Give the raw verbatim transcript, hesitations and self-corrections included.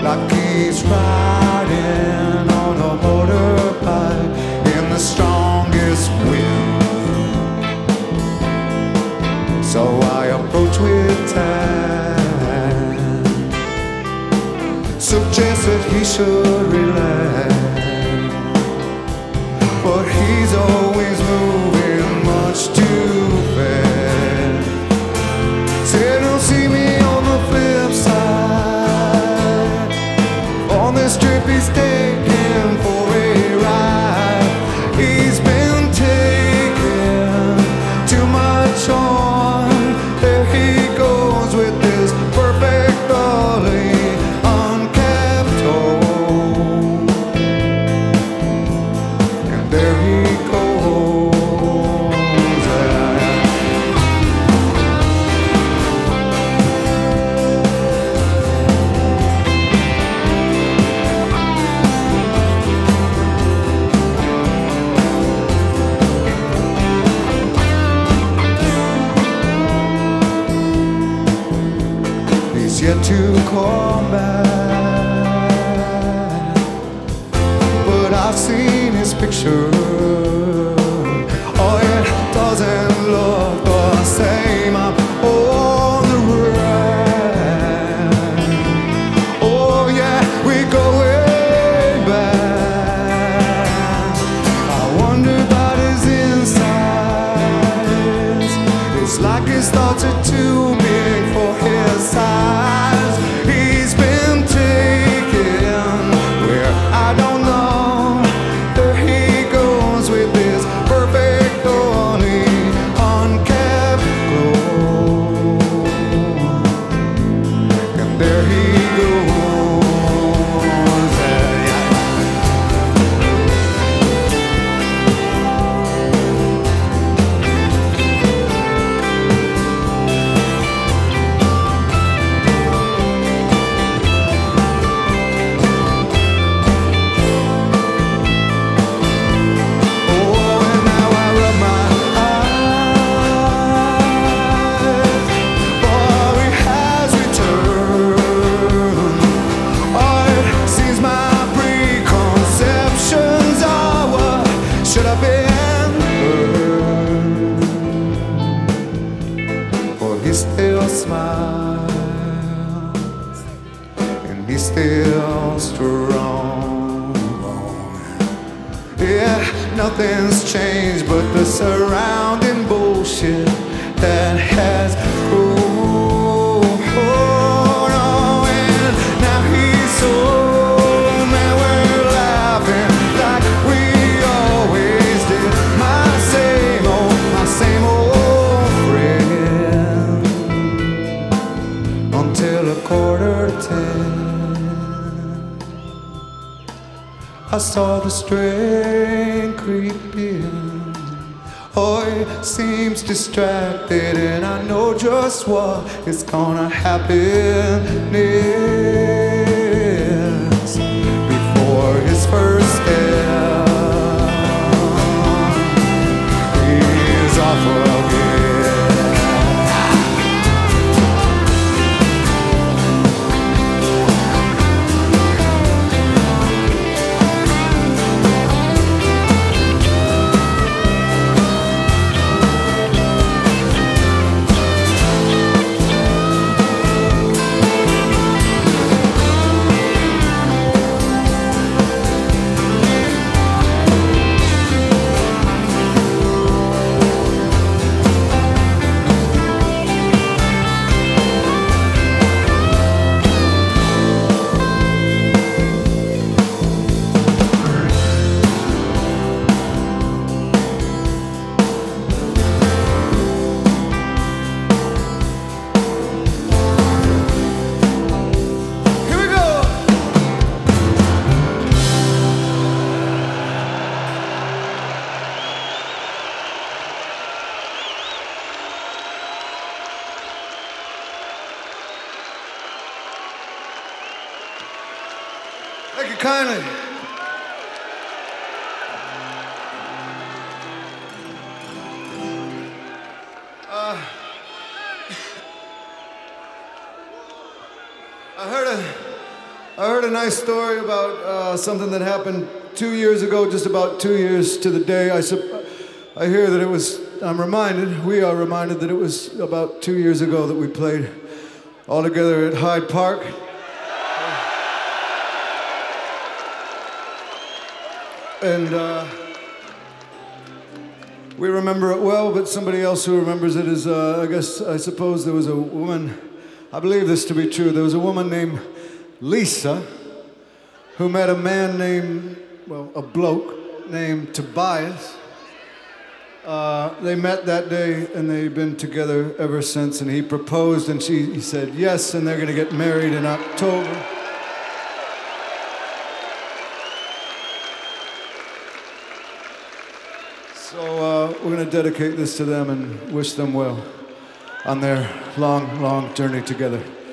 like he's riding on a motorbike in the strongest wind. So I approach with time, suggest that he should relax, but he's always moving much too fast. Said he'll see me on the flip side. On this trip he's taking for a ride. He's been taking too much on. There he goes with this perfect dolly uncapped toe. And there he goes. He's yet to come back, but I've seen his picture. Oh, it doesn't look the same. I'm on the ride. Oh yeah, we go way back. I wonder about his insides. It's like his thoughts are too big for his size. He's been taken where I don't know. There he goes with this perfect only unkept glow. And there he goes. Yeah, yeah. Oh, and now I rub my eyes, for he has returned. Oh, it seems my preconceptions are what should have been heard. For he still smiles, and he's still strong. Yeah, nothing's changed but the surrounding bullshit that has grown. Oh, and now he's so mad we're laughing like we always did. My same old, my same old friend, until a quarter to ten. I saw the strain creep in. Oh, it seems distracted, and I know just what is gonna happen next. Before his first step, he's off again. Thank you kindly. Uh, I heard a I heard a nice story about uh, something that happened two years ago, just about two years to the day. I, sup- I hear that it was, I'm reminded, we are reminded that it was about two years ago that we played all together at Hyde Park. And uh, we remember it well, but somebody else who remembers it is, uh, I guess, I suppose there was a woman, I believe this to be true, there was a woman named Lisa who met a man named, well, a bloke named Tobias. Uh, they met that day and they've been together ever since, and he proposed and she he said yes, and they're gonna get married in October. So uh, we're going to dedicate this to them and wish them well on their long, long journey together.